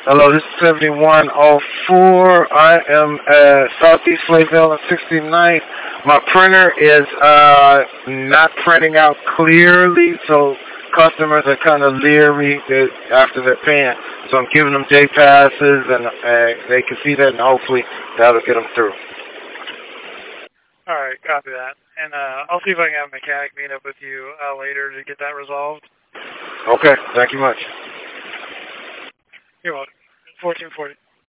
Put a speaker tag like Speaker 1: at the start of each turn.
Speaker 1: Hello, this is 7104. I am at Southeast Lakeville and 69th. My printer is not printing out clearly, so customers are kind of leery after they're paying. So I'm giving them day passes, and they can see that, and hopefully that'll get them through.
Speaker 2: All right, copy that. And I'll see if I can have a mechanic meet up with you later to get that resolved.
Speaker 1: Okay, thank you much.
Speaker 2: You're welcome. 1440.